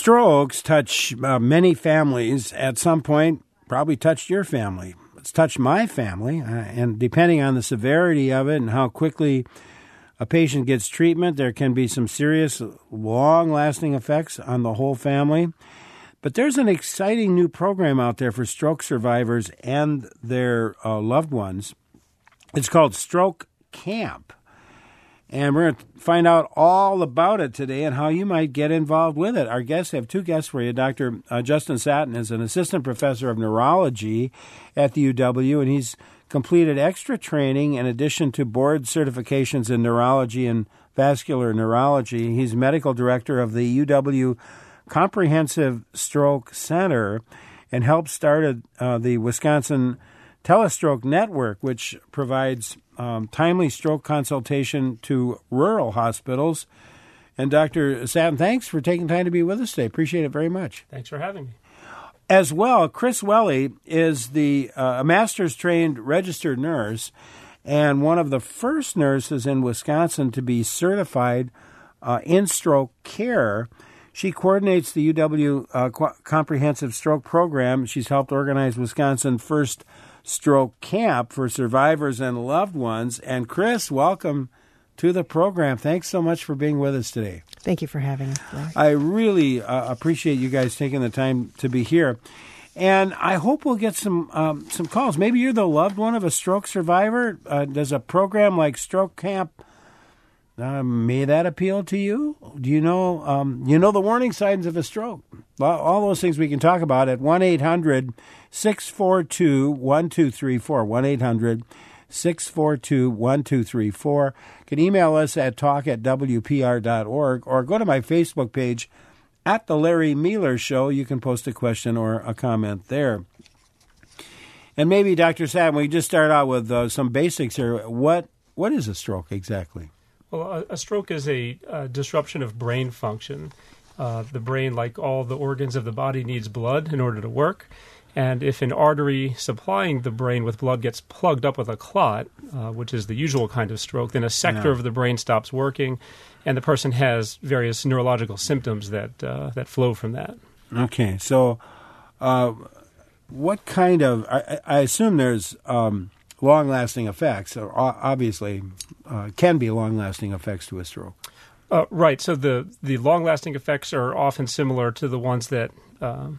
Strokes touch many families at some point, probably touched your family. It's touched my family, and depending on the severity of it and how quickly a patient gets treatment, there can be some serious, long-lasting effects on the whole family. But there's an exciting new program out there for stroke survivors and their loved ones. It's called Stroke Camp. And we're going to find out all about it today and how you might get involved with it. Our guests have two guests for you. Dr. Justin Satin is an assistant professor of neurology at the UW, and he's completed extra training in addition to board certifications in neurology and vascular neurology. He's medical director of the UW Comprehensive Stroke Center and helped start the Wisconsin Telestroke Network, which provides timely stroke consultation to rural hospitals. And Dr. Satin, thanks for taking time to be with us today. Appreciate it very much. Thanks for having me. As well, Chris Welly is a master's trained registered nurse and one of the first nurses in Wisconsin to be certified in stroke care. She coordinates the UW Comprehensive Stroke Program. She's helped organize Wisconsin's first stroke camp for survivors and loved ones. And Chris, welcome to the program. Thanks so much for being with us today. Thank you for having us, Larry. I really appreciate you guys taking the time to be here. And I hope we'll get some calls. Maybe you're the loved one of a stroke survivor. Does a program like Stroke Camp, may that appeal to you? Do you know the warning signs of a stroke? All those things we can talk about at 1-800-642-1234, 1-800-642-1234. You can email us at talk@wpr.org or go to my Facebook page at The Larry Mealer Show. You can post a question or a comment there. And maybe, Dr. Satin, we just start out with some basics here. What is a stroke exactly? Well, a stroke is a disruption of brain function. The brain, like all the organs of the body, needs blood in order to work. And if an artery supplying the brain with blood gets plugged up with a clot, which is the usual kind of stroke, then a sector of the brain stops working, and the person has various neurological symptoms that flow from that. Okay, so what kind of... I assume there's long-lasting effects, or obviously can be long-lasting effects to a stroke. Right, so the long-lasting effects are often similar to the ones that are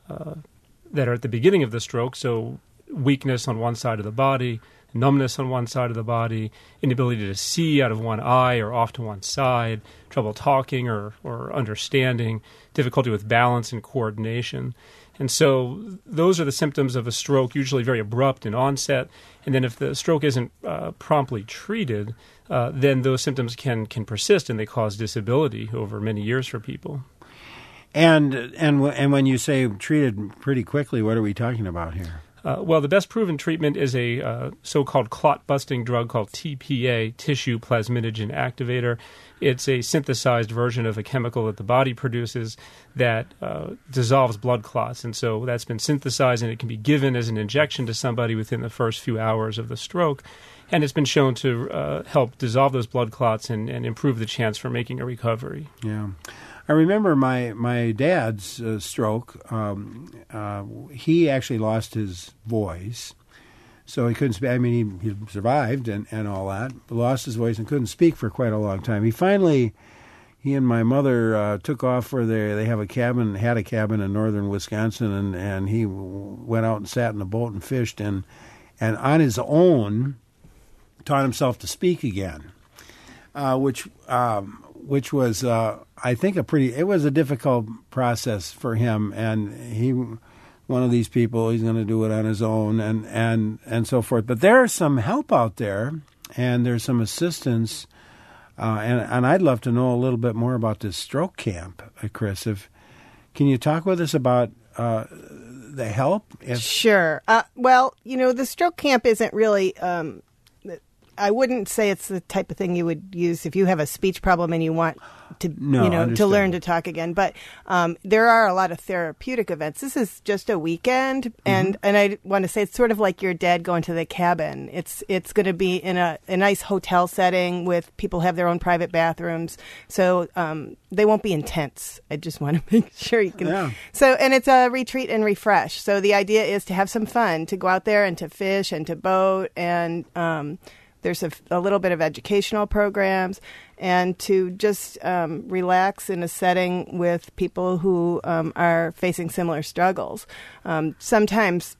at the beginning of the stroke, so weakness on one side of the body, numbness on one side of the body, inability to see out of one eye or off to one side, trouble talking or understanding, difficulty with balance and coordination. And so those are the symptoms of a stroke, usually very abrupt in onset. And then if the stroke isn't promptly treated, then those symptoms can persist and they cause disability over many years for people. And when you say treated pretty quickly, what are we talking about here? Well, the best proven treatment is a so-called clot-busting drug called TPA, tissue plasminogen activator. It's a synthesized version of a chemical that the body produces that dissolves blood clots. And so that's been synthesized, and it can be given as an injection to somebody within the first few hours of the stroke. And it's been shown to help dissolve those blood clots and improve the chance for making a recovery. Yeah. I remember my dad's stroke. He actually lost his voice, so he couldn't speak. I mean, he survived and all that, but lost his voice and couldn't speak for quite a long time. He and my mother took off for they had a cabin in northern Wisconsin, and he went out and sat in a boat and fished, and on his own taught himself to speak again, which was, I think, it was a difficult process for him. And he, one of these people, he's going to do it on his own and so forth. But there's some help out there, and there's some assistance. And I'd love to know a little bit more about this stroke camp, Chris. Can you talk with us about the help? Sure. Well, the stroke camp isn't really... I wouldn't say it's the type of thing you would use if you have a speech problem and you want to No, to understood. learn to talk again. But there are a lot of therapeutic events. This is just a weekend, and I want to say it's sort of like your dad going to the cabin. It's going to be in a nice hotel setting with people have their own private bathrooms, so they won't be intense. I just want to make sure you can. Yeah. So, and it's a retreat and refresh. So the idea is to have some fun, to go out there and to fish and to boat, and there's a little bit of educational programs, and to just relax in a setting with people who are facing similar struggles. Sometimes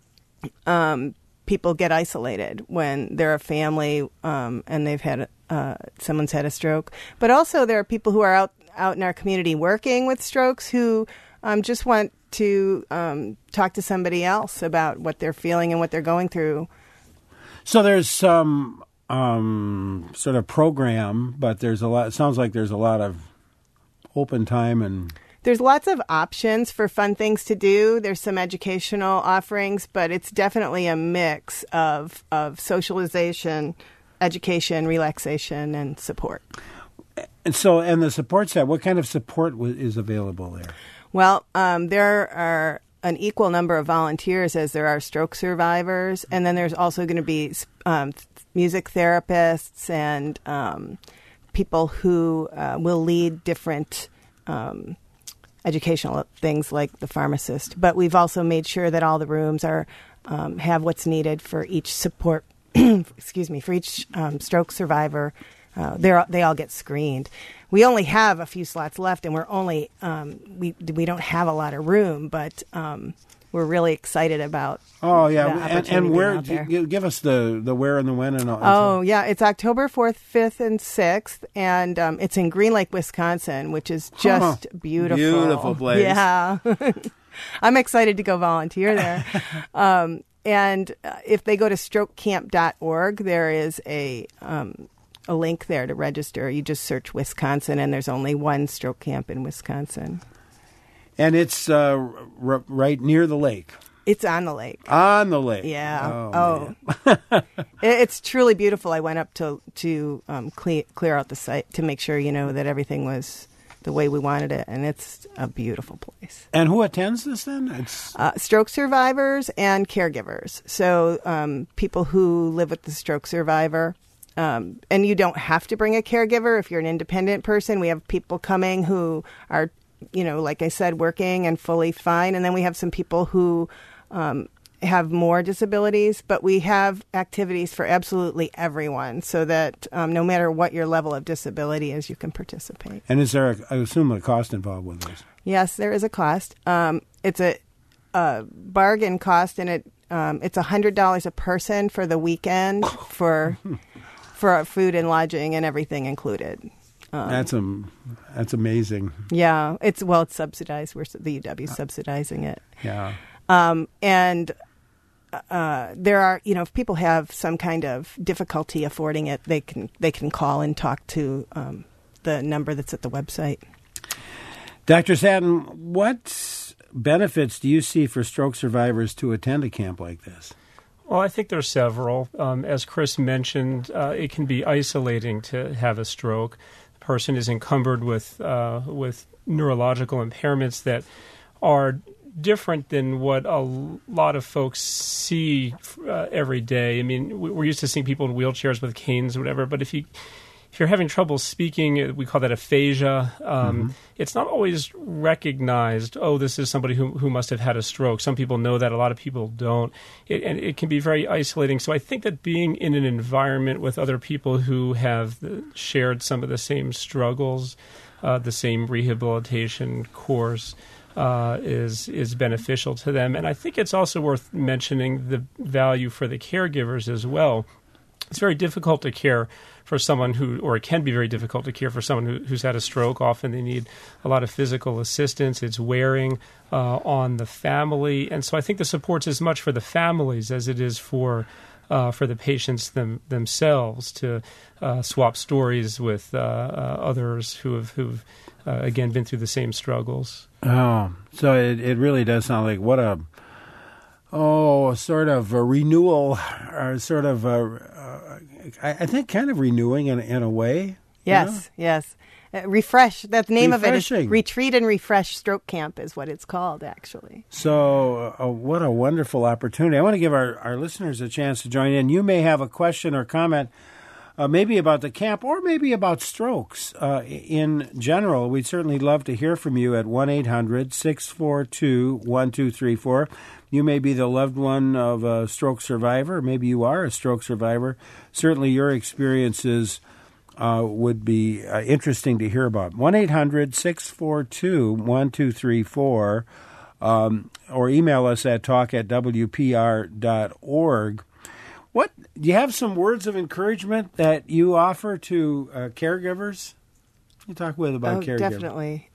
people get isolated when they're a family and they've had someone's had a stroke. But also there are people who are out in our community working with strokes who just want to talk to somebody else about what they're feeling and what they're going through. So there's some sort of program, but there's a lot. It sounds like there's a lot of open time and. There's lots of options for fun things to do. There's some educational offerings, but it's definitely a mix of socialization, education, relaxation, and support. And so, and the support side, what kind of support is available there? Well, there are an equal number of volunteers as there are stroke survivors, and then there's also going to be music therapists and people who will lead different educational things like the pharmacist. But we've also made sure that all the rooms are have what's needed for each support. Excuse me, for each stroke survivor. They all get screened. We only have a few slots left, and we're only we don't have a lot of room, but we're really excited about. Oh yeah, the opportunity and where? out there. Give us the where and the when and all. Oh yeah, it's October 4th, 5th, and 6th, and it's in Green Lake, Wisconsin, which is just beautiful. Beautiful place. Yeah, I'm excited to go volunteer there. And if they go to strokecamp.org, there is a link there to register. You just search Wisconsin, and there's only one stroke camp in Wisconsin. And it's right near the lake. It's on the lake. On the lake. Yeah. Oh. It's truly beautiful. I went up to clear out the site to make sure, that everything was the way we wanted it, and it's a beautiful place. And who attends this then? It's stroke survivors and caregivers. So people who live with the stroke survivor. And you don't have to bring a caregiver if you're an independent person. We have people coming who are, like I said, working and fully fine. And then we have some people who have more disabilities. But we have activities for absolutely everyone so that no matter what your level of disability is, you can participate. And is there, I assume, a cost involved with this? Yes, there is a cost. It's a bargain cost, and it's $100 a person for the weekend for our food and lodging and everything included. That's amazing. Yeah, it's subsidized. The UW subsidizing it. Yeah. And there are, if people have some kind of difficulty affording it, they can call and talk to the number that's at the website. Dr. Satin, what benefits do you see for stroke survivors to attend a camp like this? Well, I think there's several. As Chris mentioned, it can be isolating to have a stroke. The person is encumbered with neurological impairments that are different than what a lot of folks see every day. I mean, we're used to seeing people in wheelchairs with canes or whatever, but if you're having trouble speaking, we call that aphasia. It's not always recognized, this is somebody who must have had a stroke. Some people know that. A lot of people don't. And it can be very isolating. So I think that being in an environment with other people who have shared some of the same struggles, the same rehabilitation course, is beneficial to them. And I think it's also worth mentioning the value for the caregivers as well. It's very difficult to care for someone it can be very difficult to care for someone who's had a stroke. Often they need a lot of physical assistance. It's wearing on the family. And so I think the support's as much for the families as it is for the patients themselves to swap stories with others who've again been through the same struggles. Oh, so it really does sound like what a sort of a renewal, or sort of I think kind of renewing in a way. Yes, yes. Refresh. That's the name of it. Is Refreshing. Retreat and Refresh Stroke Camp is what it's called, actually. So what a wonderful opportunity. I want to give our listeners a chance to join in. You may have a question or comment maybe about the camp or maybe about strokes in general. We'd certainly love to hear from you at 1-800-642-1234. You may be the loved one of a stroke survivor. Maybe you are a stroke survivor. Certainly your experiences would be interesting to hear about. 1-800-642-1234 or email us at talk@wpr.org. Do you have some words of encouragement that you offer to caregivers? You talk about caregivers. Definitely.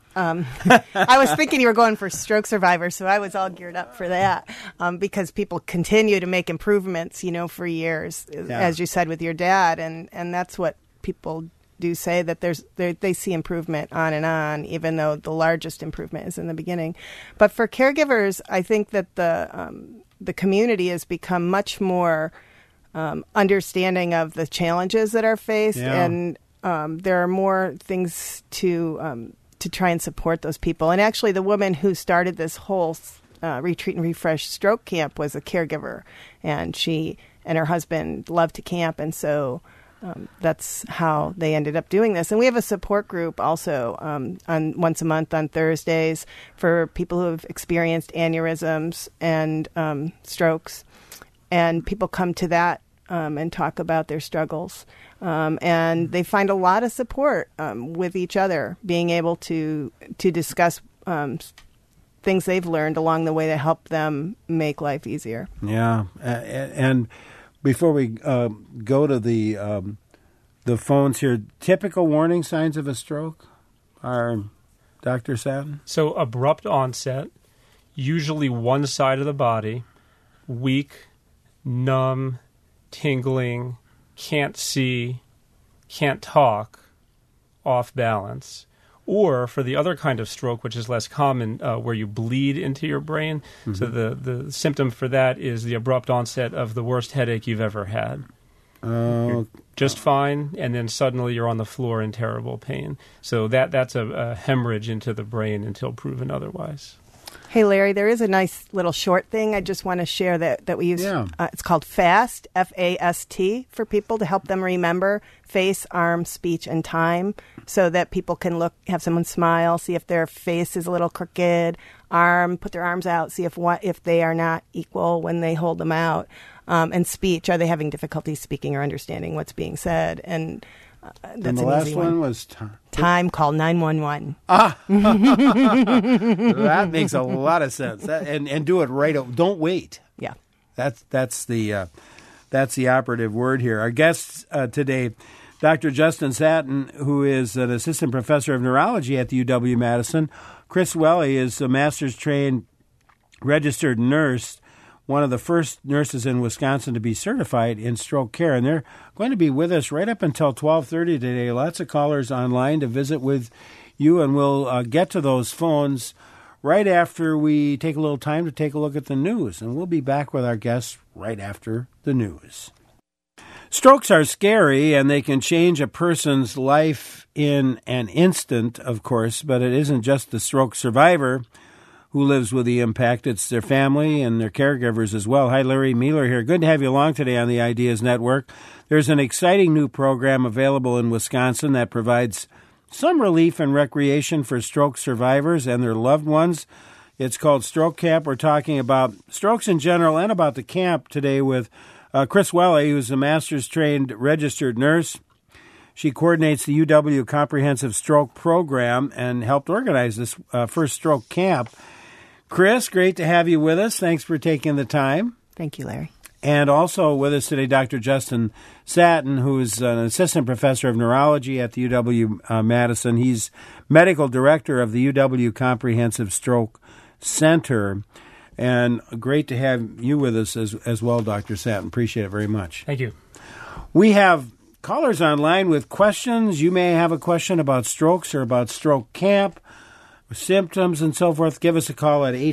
I was thinking you were going for stroke survivors, so I was all geared up for that because people continue to make improvements, for years, as you said with your dad, and that's what people do say, that they see improvement on, even though the largest improvement is in the beginning. But for caregivers, I think that the community has become much more understanding of the challenges that are faced, and there are more things to try and support those people. And actually, the woman who started this whole Retreat and Refresh Stroke Camp was a caregiver, and she and her husband loved to camp, and so that's how they ended up doing this. And we have a support group also on once a month on Thursdays for people who have experienced aneurysms and strokes, and people come to that and talk about their struggles. And they find a lot of support with each other, being able to discuss things they've learned along the way to help them make life easier. Yeah, and before we go to the phones here, typical warning signs of a stroke are, Dr. Satin? So abrupt onset, usually one side of the body, weak, numb, tingling, can't see, can't talk, off balance. Or for the other kind of stroke, which is less common, where you bleed into your brain. Mm-hmm. So the symptom for that is the abrupt onset of the worst headache you've ever had. You're just fine, and then suddenly you're on the floor in terrible pain. So that's a hemorrhage into the brain until proven otherwise. Hey, Larry, there is a nice little short thing I just want to share that we use. Yeah. It's called FAST, F-A-S-T, for people to help them remember face, arm, speech, and time, so that people can have someone smile, see if their face is a little crooked, put their arms out, see if they are not equal when they hold them out, and speech, are they having difficulty speaking or understanding what's being said? And that's and the last one was time. Call 911. That makes a lot of sense. And do it right. Don't wait. Yeah, that's the operative word here. Our guests today, Dr. Justin Satin, who is an assistant professor of neurology at the UW-Madison. Chris Welly is a master's trained registered nurse, one of the first nurses in Wisconsin to be certified in stroke care. And they're going to be with us right up until 12:30 today. Lots of callers online to visit with you, and we'll get to those phones right after we take a little time to take a look at the news. And we'll be back with our guests right after the news. Strokes are scary, and they can change a person's life in an instant, of course, but it isn't just the stroke survivor who lives with the impact. It's their family and their caregivers as well. Hi, Larry Mueller here. Good to have you along today on the Ideas Network. There's an exciting new program available in Wisconsin that provides some relief and recreation for stroke survivors and their loved ones. It's called Stroke Camp. We're talking about strokes in general and about the camp today with Chris Welly, who's a master's trained registered nurse. She coordinates the UW Comprehensive Stroke Program and helped organize this first stroke camp. Chris, great to have you with us. Thanks for taking the time. Thank you, Larry. And also with us today, Dr. Justin Satin, who is an assistant professor of neurology at the UW-Madison. He's medical director of the UW Comprehensive Stroke Center. And great to have you with us as well, Dr. Satin. Appreciate it very much. Thank you. We have callers online with questions. You may have a question about strokes or about stroke camp, symptoms, and so forth. Give us a call at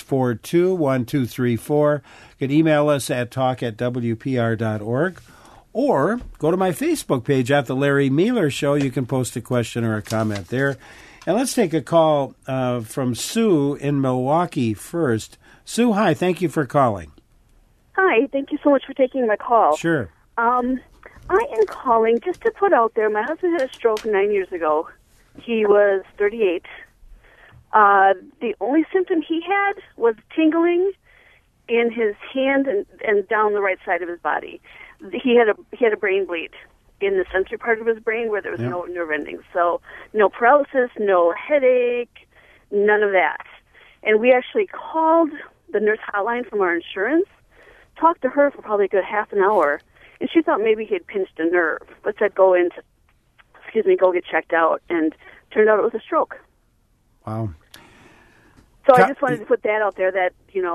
800-642-1234. You can email us at talk@wpr.org or go to my Facebook page at The Larry Mealer Show. You can post a question or a comment there. And let's take a call from Sue in Milwaukee first. Sue, hi. Thank you for calling. Hi. Thank you so much for taking my call. Sure. I am calling just to put out there, my husband had a stroke 9 years ago. He was 38. The only symptom he had was tingling in his hand and down the right side of his body. He had a brain bleed in the sensory part of his brain where there was no nerve endings. So no paralysis, no headache, none of that. And we actually called the nurse hotline from our insurance, talked to her for probably a good half an hour, and she thought maybe he had pinched a nerve, but said go get checked out, and turned out it was a stroke. Wow. So I just wanted to put that out there that,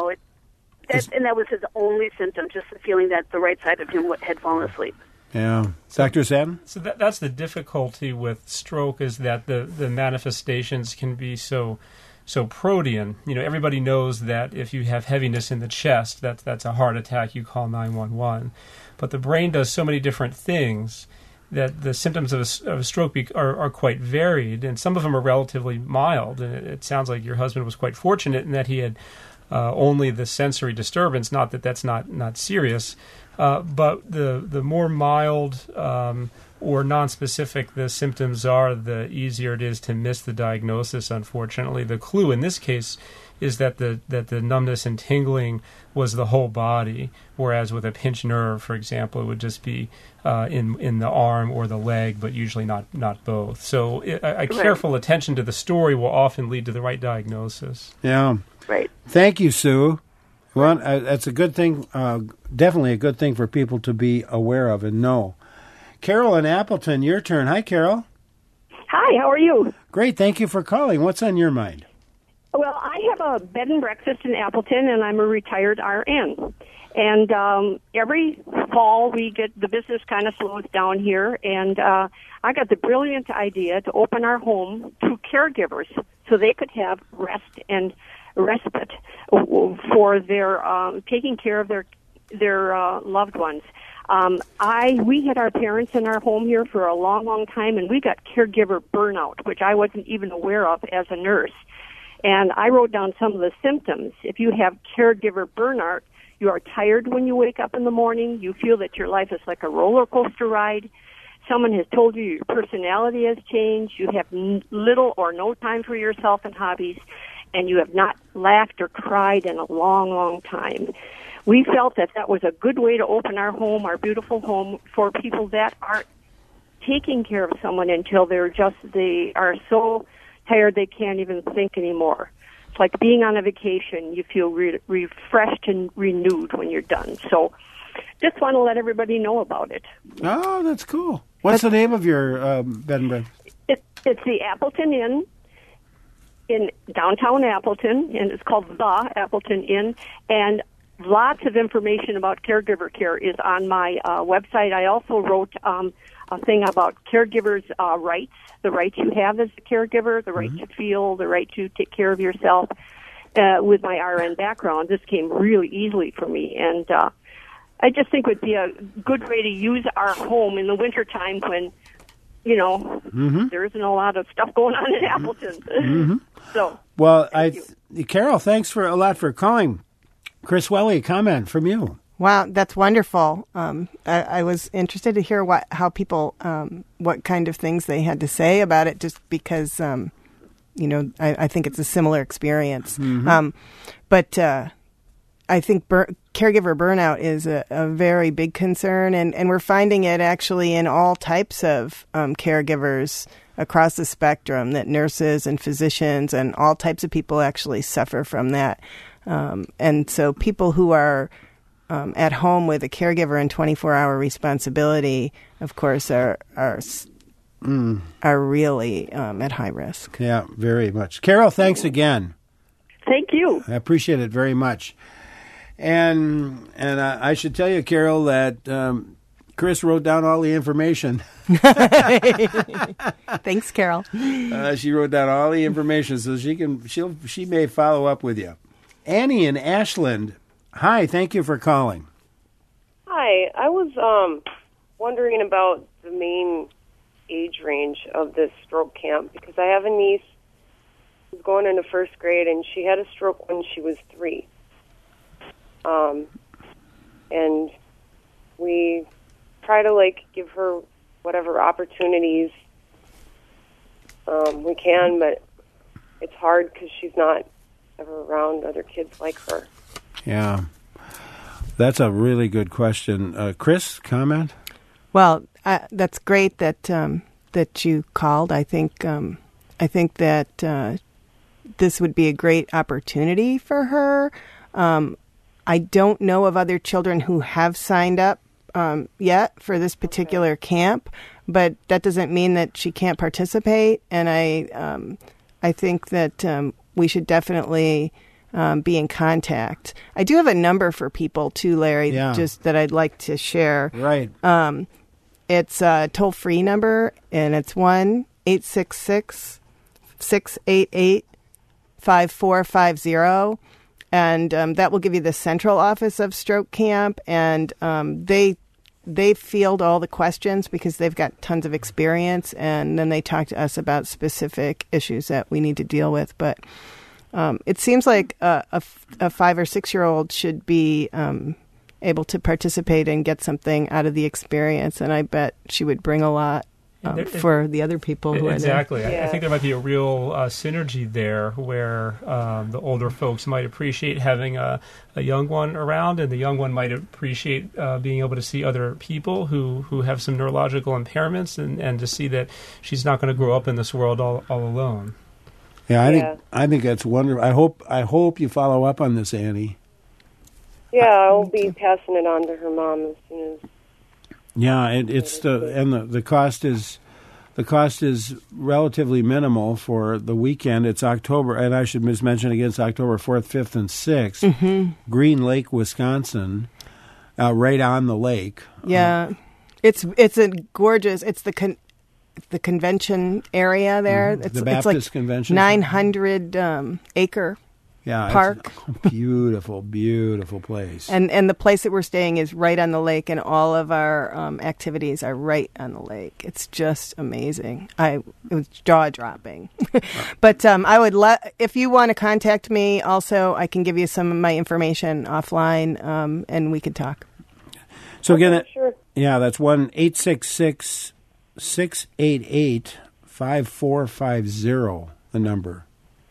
and that was his only symptom, just the feeling that the right side of him had fallen asleep. Yeah. Dr. Sadden? So that's the difficulty with stroke, is that the manifestations can be so protean. Everybody knows that if you have heaviness in the chest, that's a heart attack, you call 911. But the brain does so many different things that the symptoms of a stroke are quite varied, and some of them are relatively mild. And it sounds like your husband was quite fortunate in that he had only the sensory disturbance, not that that's not serious. But the more mild or nonspecific the symptoms are, the easier it is to miss the diagnosis, unfortunately. The clue in this case is that the numbness and tingling was the whole body, whereas with a pinched nerve, for example, it would just be in the arm or the leg, but usually not both. So a careful attention to the story will often lead to the right diagnosis. Yeah. Right. Thank you, Sue. Well, that's a good thing, definitely a good thing for people to be aware of and know. Carol in Appleton, your turn. Hi, Carol. Hi, how are you? Great, thank you for calling. What's on your mind? Well, I have a bed and breakfast in Appleton, and I'm a retired RN. And every fall, the business kind of slows down here, and I got the brilliant idea to open our home to caregivers so they could have rest and respite for their taking care of their loved ones. We had our parents in our home here for a long, long time, and we got caregiver burnout, which I wasn't even aware of as a nurse. And I wrote down some of the symptoms. If you have caregiver burnout, you are tired when you wake up in the morning. You feel that your life is like a roller coaster ride. Someone has told you your personality has changed. You have little or no time for yourself and hobbies, and you have not laughed or cried in a long, long time. We felt that was a good way to open our home, our beautiful home, for people that are taking care of someone until they are so tired they can't even think anymore. It's like being on a vacation. You feel refreshed and renewed when you're done. So just want to let everybody know about it. Oh, that's cool. What's the name of your bed and breakfast? It's the Appleton Inn in downtown Appleton, and it's called the Appleton Inn. And lots of information about caregiver care is on my website. I also wrote a thing about caregivers' rights, the rights you have as a caregiver, the right to feel, the right to take care of yourself. With my RN background, this came really easily for me, and I just think it would be a good way to use our home in the wintertime when, there isn't a lot of stuff going on in Appleton. So, well, Carol, thanks a lot for calling. Chris Welly, comment from you. Wow, that's wonderful. I was interested to hear how people, what kind of things they had to say about it, just because, I think it's a similar experience. But I think caregiver burnout is a very big concern, and we're finding it actually in all types of caregivers across the spectrum, that nurses and physicians and all types of people actually suffer from that. And so people who are at home with a caregiver and 24-hour responsibility, of course, are really at high risk. Yeah, very much. Carol, thanks again. Thank you. I appreciate it very much. And I should tell you, Carol, that Chris wrote down all the information. Thanks, Carol. She wrote down all the information, so she may follow up with you. Annie in Ashland. Hi, thank you for calling. Hi, I was wondering about the main age range of this stroke camp, because I have a niece who's going into first grade, and she had a stroke when she was 3. And we try to, give her whatever opportunities we can, but it's hard because she's not ever around other kids like her. Yeah. That's a really good question. Chris, comment? Well, that's great that that you called. I think that this would be a great opportunity for her. I don't know of other children who have signed up yet for this particular camp, but that doesn't mean that she can't participate. And I think that we should definitely be in contact. I do have a number for people too, Larry, just that I'd like to share. Right. It's a toll-free number, and it's 1-866-688-5450. And that will give you the central office of Stroke Camp, and they field all the questions because they've got tons of experience, and then they talk to us about specific issues that we need to deal with. But it seems like a 5 or 6 year old should be able to participate and get something out of the experience, and I bet she would bring a lot. For the other people who are there. Exactly. I think there might be a real synergy there where the older folks might appreciate having a young one around, and the young one might appreciate being able to see other people who have some neurological impairments and to see that she's not going to grow up in this world all alone. Yeah, I think that's wonderful. I hope you follow up on this, Annie. Yeah, I'll be passing it on to her mom as soon as. Yeah, the cost is relatively minimal for the weekend. It's October, and I should mention again, it's October 4th, 5th, and 6th. Mm-hmm. Green Lake, Wisconsin, right on the lake. Yeah, it's a gorgeous. It's the convention area there. Mm-hmm. The Baptist Convention, 900 acre. Yeah, park. It's a beautiful, beautiful place. And the place that we're staying is right on the lake, and all of our activities are right on the lake. It's just amazing. It was jaw-dropping. But I would if you want to contact me, also, I can give you some of my information offline, and we could talk. So again, sure. Yeah, that's 1-866-688-5450, the number.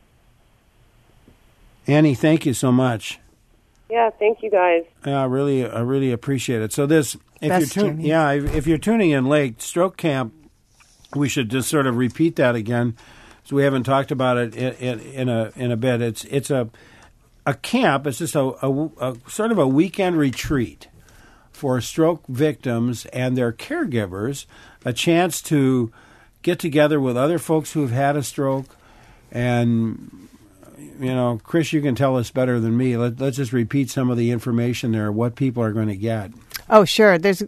Annie, thank you so much. Yeah, thank you guys. I really appreciate it. So if you're tuning in late, Stroke Camp, we should just sort of repeat that again, so we haven't talked about it in a bit. It's a camp. It's just a sort of a weekend retreat for stroke victims and their caregivers, a chance to get together with other folks who've had a stroke. And Chris, you can tell us better than me. Let's just repeat some of the information there, what people are going to get. Oh, sure. There's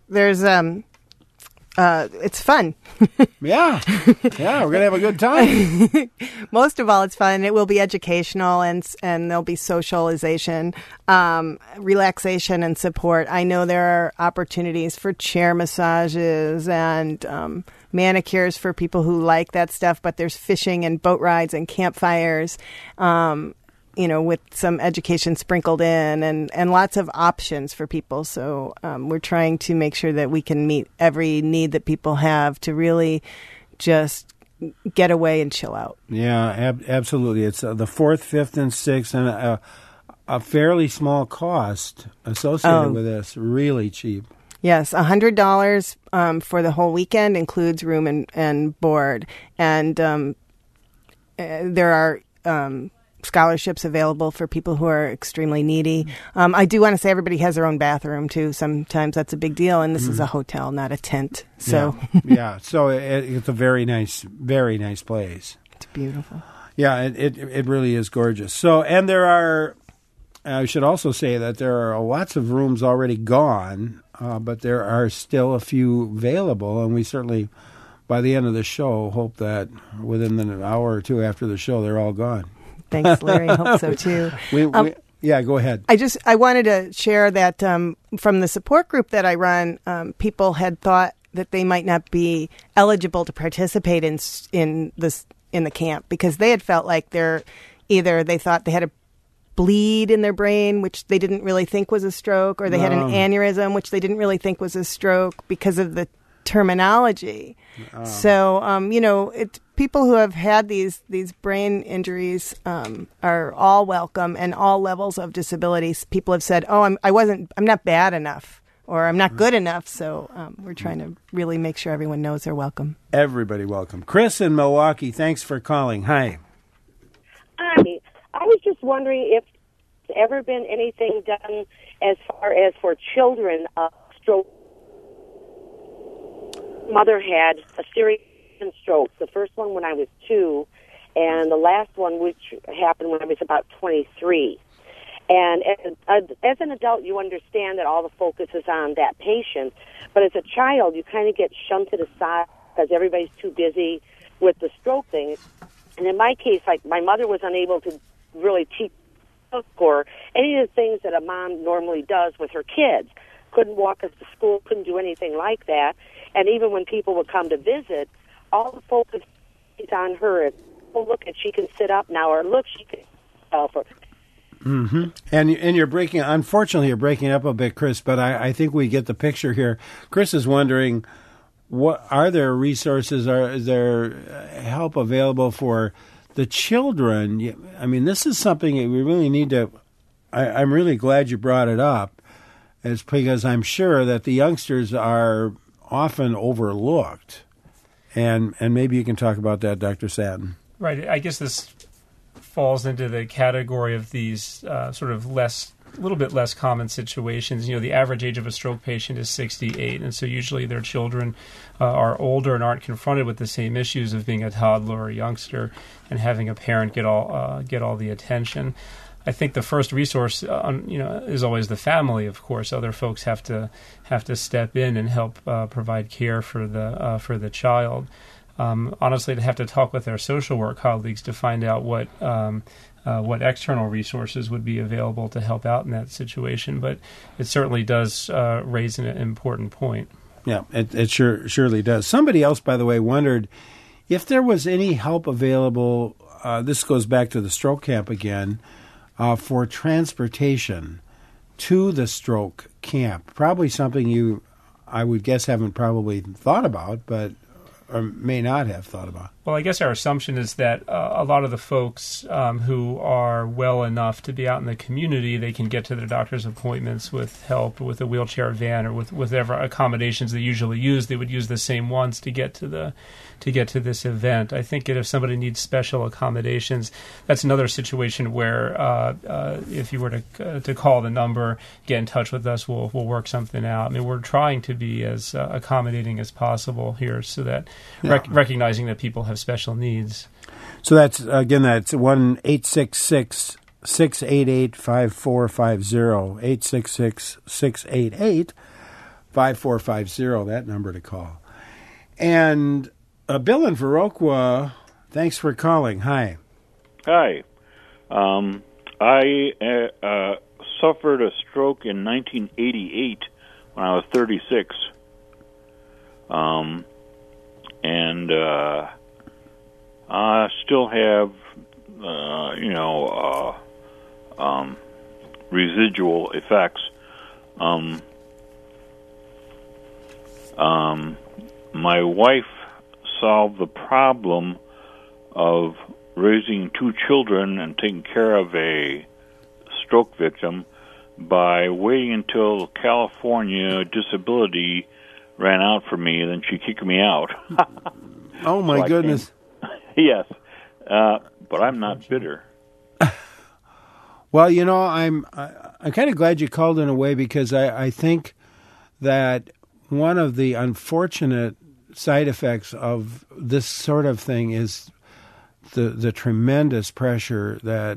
it's fun. Yeah, we're going to have a good time. Most of all, it's fun. It will be educational, and there'll be socialization, relaxation, and support. I know there are opportunities for chair massages and manicures for people who like that stuff, but there's fishing and boat rides and campfires, with some education sprinkled in and lots of options for people. So we're trying to make sure that we can meet every need that people have to really just get away and chill out. Yeah, absolutely. It's the 4th, 5th, and 6th, and a fairly small cost associated with this, really cheap. Yes, $100 for the whole weekend, includes room and board. And there are scholarships available for people who are extremely needy. I do want to say everybody has their own bathroom, too. Sometimes that's a big deal, and this is a hotel, not a tent. So yeah. So it's a very nice place. It's beautiful. Yeah, it really is gorgeous. So, and there are, I should also say that there are lots of rooms already gone, but there are still a few available, and we certainly, by the end of the show, hope that within an hour or two after the show, they're all gone. Thanks, Larry. Hope so, too. Yeah, go ahead. I wanted to share that from the support group that I run, people had thought that they might not be eligible to participate in the camp because they had felt like they thought they had a bleed in their brain, which they didn't really think was a stroke, or they had an aneurysm, which they didn't really think was a stroke because of the terminology. So, people who have had these brain injuries are all welcome, and all levels of disabilities. People have said, "Oh, I'm not bad enough," or "I'm not good enough." So we're trying to really make sure everyone knows they're welcome. Everybody welcome. Chris in Milwaukee, thanks for calling. Hi. Hi. I was just wondering if there's ever been anything done as far as for children of stroke. Mother had a series of strokes. The first one when I was 2, and the last one which happened when I was about 23. And as an adult, you understand that all the focus is on that patient, but as a child, you kind of get shunted aside because everybody's too busy with the stroke thing. And in my case, like, my mother was unable to really teach or any of the things that a mom normally does with her kids. Couldn't walk us to school, couldn't do anything like that. And even when people would come to visit, all the focus is on her. Oh, look, she can sit up now, or look, she can help her. Mm-hmm. And you're unfortunately, you're breaking up a bit, Chris, but I think we get the picture here. Chris is wondering, are there resources, is there help available for the children? I mean, this is something that we really need to, I'm really glad you brought it up, is because I'm sure that the youngsters are often overlooked. And maybe you can talk about that, Dr. Satin. Right. I guess this falls into the category of these sort of a little bit less common situations. The average age of a stroke patient is 68, and so usually their children are older and aren't confronted with the same issues of being a toddler or a youngster and having a parent get all the attention. I think the first resource, is always the family. Of course, other folks have to step in and help provide care for the child. Honestly, to have to talk with their social work colleagues to find out what external resources would be available to help out in that situation. But it certainly does raise an important point. Yeah, it surely does. Somebody else, by the way, wondered if there was any help available. This goes back to the stroke camp again. For transportation to the stroke camp. Probably something I would guess, haven't probably thought about, but or may not have thought about. Well, I guess our assumption is that a lot of the folks who are well enough to be out in the community, they can get to their doctor's appointments with help, with a wheelchair van, or with whatever accommodations they usually use. They would use the same ones to get to this event. I think that if somebody needs special accommodations, that's another situation where if you were to call the number, get in touch with us, we'll work something out. I mean, we're trying to be as accommodating as possible here, so that recognizing that people have special needs. So that's 1-866-688-5450, 866-688-5450, that number to call. And Bill in Viroqua, thanks for calling. Hi. Hi. I suffered a stroke in 1988 when I was 36. And I still have, residual effects. My wife solved the problem of raising 2 children and taking care of a stroke victim by waiting until California disability ran out for me, and then she kicked me out. Oh, my goodness. Yes, but I'm not bitter. Well, I'm kind of glad you called in a way, because I think that one of the unfortunate side effects of this sort of thing is the tremendous pressure that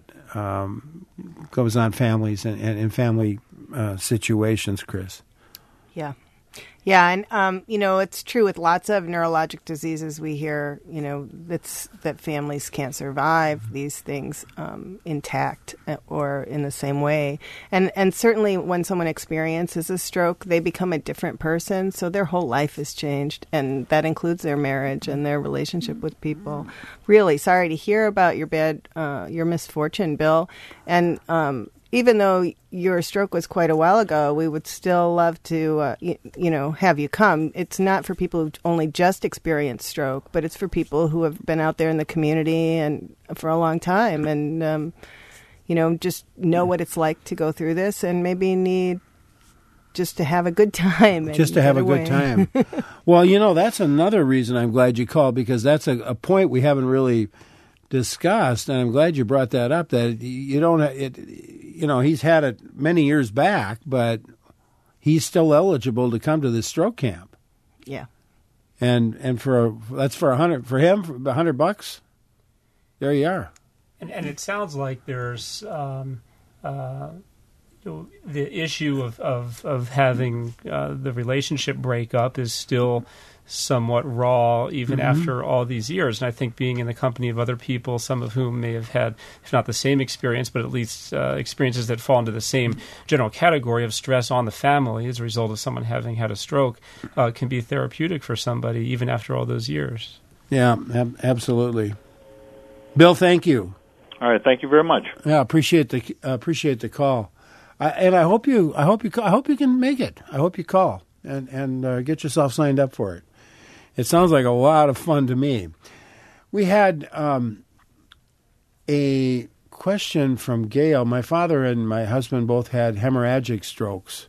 goes on families and in family situations, Chris. Yeah. Yeah, and it's true with lots of neurologic diseases. We hear, that families can't survive these things intact or in the same way. And certainly when someone experiences a stroke, they become a different person, so their whole life is changed, and that includes their marriage and their relationship with people. Really sorry to hear about your misfortune, Bill. And even though your stroke was quite a while ago, we would still love to, have you come. It's not for people who've only just experienced stroke, but it's for people who have been out there in the community and for a long time and, just know what it's like to go through this and maybe need just to have a good time. Just to have a good time. Well, that's another reason I'm glad you called, because that's a point we haven't really discussed, and I'm glad you brought that up, that he's had it many years back, but he's still eligible to come to this stroke camp. Yeah. And that's for $100. There you are. And it sounds like there's the issue of having the relationship break up is still somewhat raw even after all these years. And I think being in the company of other people, some of whom may have had, if not the same experience, but at least experiences that fall into the same general category of stress on the family as a result of someone having had a stroke, can be therapeutic for somebody even after all those years. Yeah, absolutely. Bill, thank you. All right, thank you very much. Yeah, appreciate the call. And I hope you can make it. I hope you call and get yourself signed up for it. It sounds like a lot of fun to me. We had a question from Gail. My father and my husband both had hemorrhagic strokes.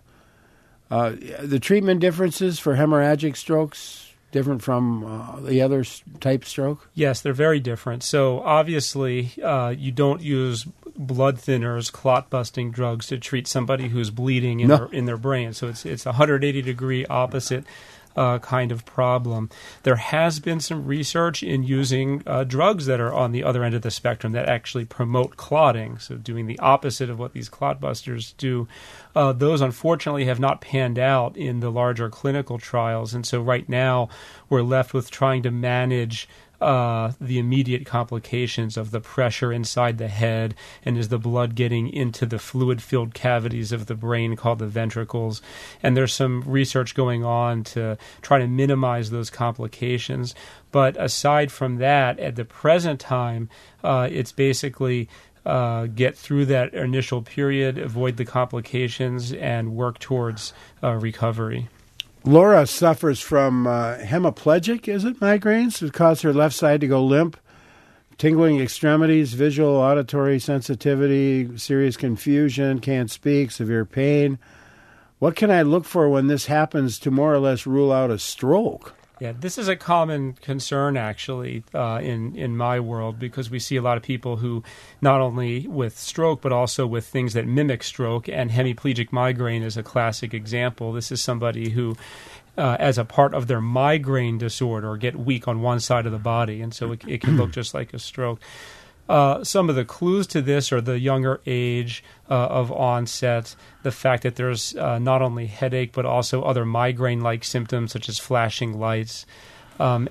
The treatment differences for hemorrhagic strokes different from the other type stroke? Yes, they're very different. So obviously you don't use blood thinners, clot-busting drugs to treat somebody who's bleeding in their brain. So it's a 180-degree opposite kind of problem. There has been some research in using drugs that are on the other end of the spectrum that actually promote clotting, so doing the opposite of what these clot busters do. Those, unfortunately, have not panned out in the larger clinical trials, and so right now we're left with trying to manage the immediate complications of the pressure inside the head, and is the blood getting into the fluid-filled cavities of the brain called the ventricles. And there's some research going on to try to minimize those complications. But aside from that, at the present time, it's basically get through that initial period, avoid the complications, and work towards recovery. Laura suffers from hemiplegic, is it, migraines? It causes her left side to go limp, tingling extremities, visual, auditory sensitivity, serious confusion, can't speak, severe pain. What can I look for when this happens to more or less rule out a stroke? Yeah, this is a common concern, actually, in my world, because we see a lot of people who, not only with stroke, but also with things that mimic stroke, and hemiplegic migraine is a classic example. This is somebody who, as a part of their migraine disorder, get weak on one side of the body, and so it can look just like a stroke. Some of the clues to this are the younger age of onset, the fact that there's not only headache but also other migraine-like symptoms such as flashing lights. And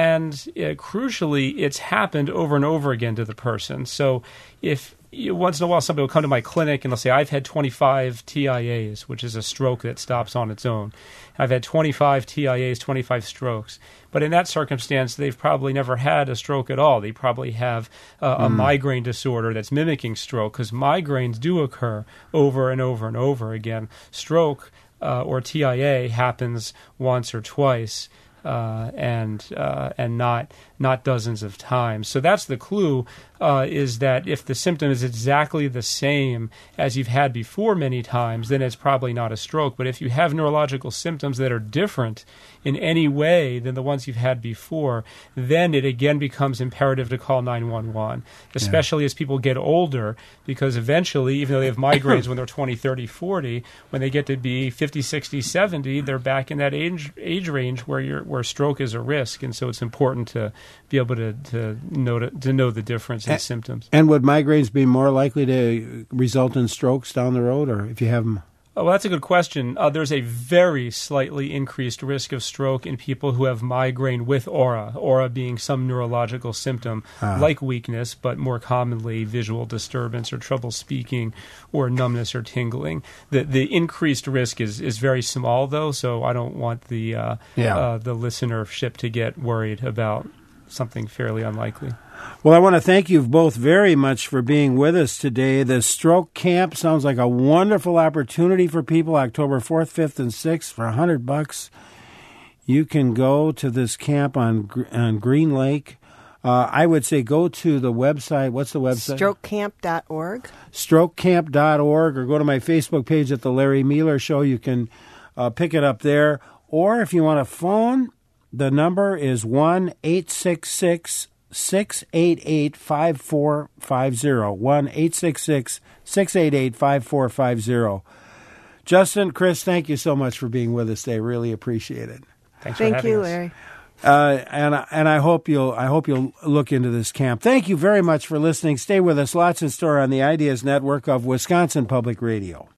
crucially, it's happened over and over again to the person. So if once in a while somebody will come to my clinic and they'll say, I've had 25 TIAs, which is a stroke that stops on its own. I've had 25 TIAs, 25 strokes. But in that circumstance, they've probably never had a stroke at all. They probably have a migraine disorder that's mimicking stroke, because migraines do occur over and over and over again. Stroke or TIA happens once or twice. And not dozens of times. So that's the clue, is that if the symptom is exactly the same as you've had before many times, then it's probably not a stroke. But if you have neurological symptoms that are different in any way than the ones you've had before, then it again becomes imperative to call 911, especially as people get older, because eventually, even though they have migraines when they're 20, 30, 40, when they get to be 50, 60, 70, they're back in that age range where stroke is a risk. And so it's important to be able to know the difference in symptoms. And would migraines be more likely to result in strokes down the road, or if you have them? Well, that's a good question. There's a very slightly increased risk of stroke in people who have migraine with aura being some neurological symptom like weakness, but more commonly visual disturbance or trouble speaking or numbness or tingling. The increased risk is very small, though, so I don't want the listenership to get worried about something fairly unlikely. Well, I want to thank you both very much for being with us today. The Stroke Camp sounds like a wonderful opportunity for people. October 4th, 5th, and 6th for $100. You can go to this camp on Green Lake. I would say go to the website. What's the website? Strokecamp.org. Strokecamp.org, or go to my Facebook page at The Larry Mueller Show. You can pick it up there. Or if you want to phone, the number is 1-866-688-5450. 1-866-688-5450. Justin, Chris, thank you so much for being with us today. Really appreciate it. Thanks for having us. Thank you, Larry. And I hope you'll look into this camp. Thank you very much for listening. Stay with us. Lots in store on the Ideas Network of Wisconsin Public Radio.